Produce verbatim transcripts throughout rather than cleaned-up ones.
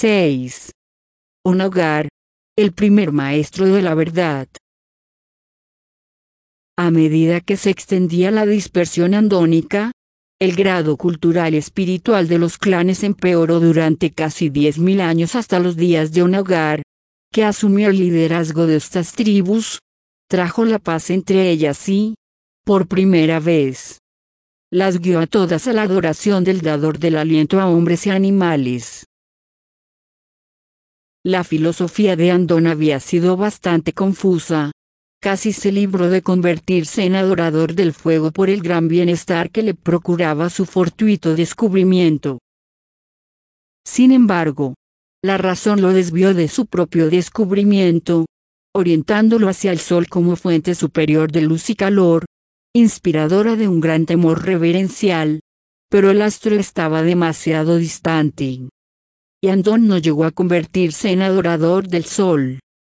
seis. Onagar, el primer maestro de la verdad. A medida que se extendía la dispersión andónica, el grado cultural y espiritual de los clanes empeoró durante casi diez mil años hasta los días de Onagar, que asumió el liderazgo de estas tribus, trajo la paz entre ellas y, por primera vez, las guió a todas a la adoración del dador del aliento a hombres y animales. La filosofía de Andón había sido bastante confusa. Casi se libró de convertirse en adorador del fuego por el gran bienestar que le procuraba su fortuito descubrimiento. Sin embargo, la razón lo desvió de su propio descubrimiento, orientándolo hacia el sol como fuente superior de luz y calor, inspiradora de un gran temor reverencial, pero el astro estaba demasiado distante, y Andón no llegó a convertirse en adorador del sol.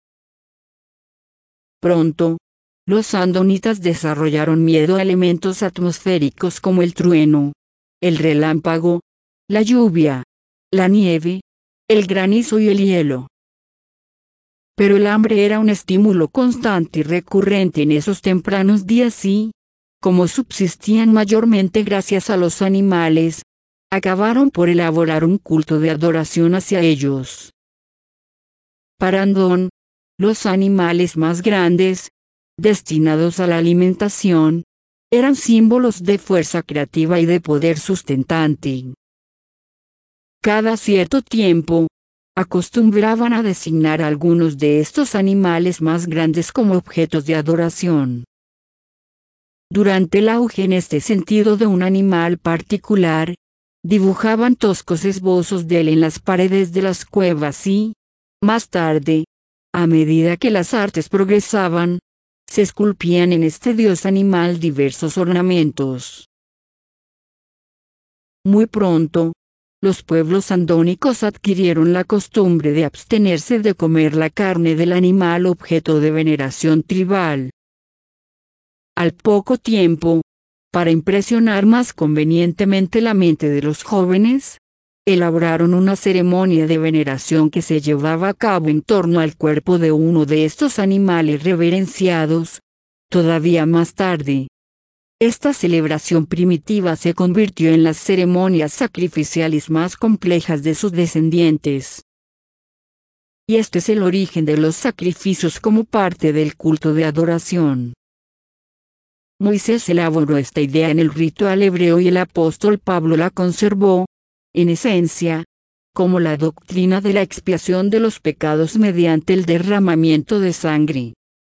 Pronto, los andonitas desarrollaron miedo a elementos atmosféricos como el trueno, el relámpago, la lluvia, la nieve, el granizo y el hielo. Pero el hambre era un estímulo constante y recurrente en esos tempranos días y, como subsistían mayormente gracias a los animales, acabaron por elaborar un culto de adoración hacia ellos. Para Andón, los animales más grandes, destinados a la alimentación, eran símbolos de fuerza creativa y de poder sustentante. Cada cierto tiempo, acostumbraban a designar a algunos de estos animales más grandes como objetos de adoración. Durante el auge en este sentido de un animal particular, dibujaban toscos esbozos de él en las paredes de las cuevas y, más tarde, a medida que las artes progresaban, se esculpían en este dios animal diversos ornamentos. Muy pronto, los pueblos andónicos adquirieron la costumbre de abstenerse de comer la carne del animal objeto de veneración tribal. Al poco tiempo, para impresionar más convenientemente la mente de los jóvenes, elaboraron una ceremonia de veneración que se llevaba a cabo en torno al cuerpo de uno de estos animales reverenciados. Todavía más tarde, esta celebración primitiva se convirtió en las ceremonias sacrificiales más complejas de sus descendientes. Y este es el origen de los sacrificios como parte del culto de adoración. Moisés elaboró esta idea en el ritual hebreo y el apóstol Pablo la conservó, en esencia, como la doctrina de la expiación de los pecados mediante el derramamiento de sangre.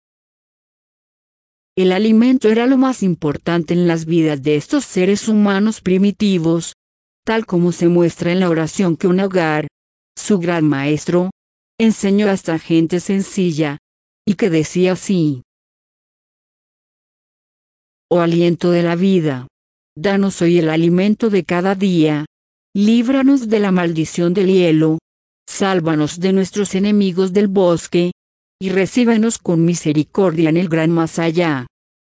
El alimento era lo más importante en las vidas de estos seres humanos primitivos, tal como se muestra en la oración que Onagar, su gran maestro, enseñó a esta gente sencilla, y que decía así: Oh aliento de la vida, danos hoy el alimento de cada día, líbranos de la maldición del hielo, sálvanos de nuestros enemigos del bosque, y recíbenos con misericordia en el gran más allá.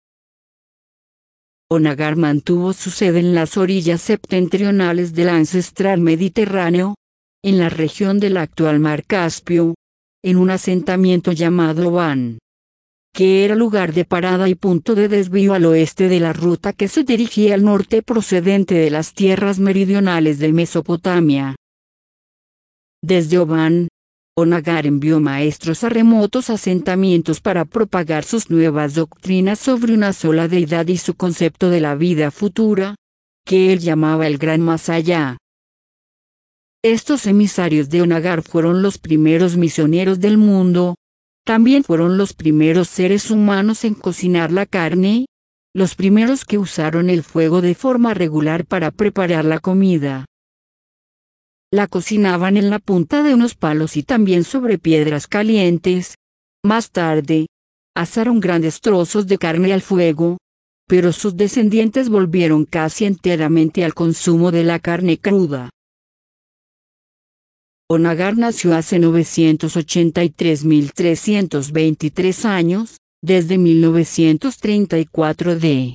Onagar mantuvo su sede en las orillas septentrionales del ancestral Mediterráneo, en la región del actual Mar Caspio, en un asentamiento llamado Oban, que era lugar de parada y punto de desvío al oeste de la ruta que se dirigía al norte procedente de las tierras meridionales de Mesopotamia. Desde Oban, Onagar envió maestros a remotos asentamientos para propagar sus nuevas doctrinas sobre una sola deidad y su concepto de la vida futura, que él llamaba el gran más allá. Estos emisarios de Onagar fueron los primeros misioneros del mundo. También fueron los primeros seres humanos en cocinar la carne, los primeros que usaron el fuego de forma regular para preparar la comida. La cocinaban en la punta de unos palos y también sobre piedras calientes. Más tarde, asaron grandes trozos de carne al fuego, pero sus descendientes volvieron casi enteramente al consumo de la carne cruda. Onagar nació hace novecientos ochenta y tres mil trescientos veintitrés años, desde mil novecientos treinta y cuatro D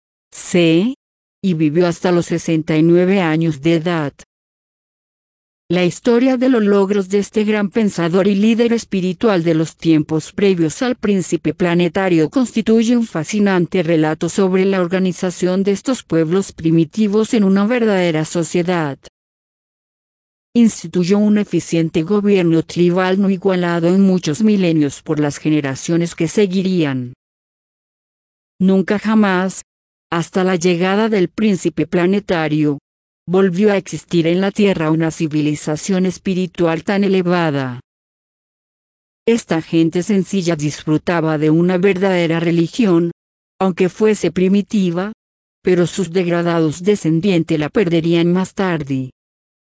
C, y vivió hasta los sesenta y nueve años de edad. La historia de los logros de este gran pensador y líder espiritual de los tiempos previos al príncipe planetario constituye un fascinante relato sobre la organización de estos pueblos primitivos en una verdadera sociedad. Instituyó un eficiente gobierno tribal no igualado en muchos milenios por las generaciones que seguirían. Nunca jamás, hasta la llegada del príncipe planetario, volvió a existir en la Tierra una civilización espiritual tan elevada. Esta gente sencilla disfrutaba de una verdadera religión, aunque fuese primitiva, pero sus degradados descendientes la perderían más tarde.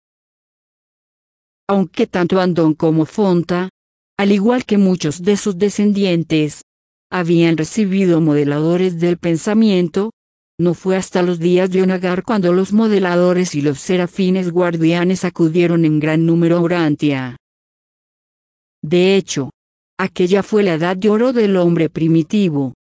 Aunque tanto Andón como Fonta, al igual que muchos de sus descendientes, habían recibido modeladores del pensamiento, no fue hasta los días de Onagar cuando los modeladores y los serafines guardianes acudieron en gran número a Urantia. De hecho, aquella fue la edad de oro del hombre primitivo,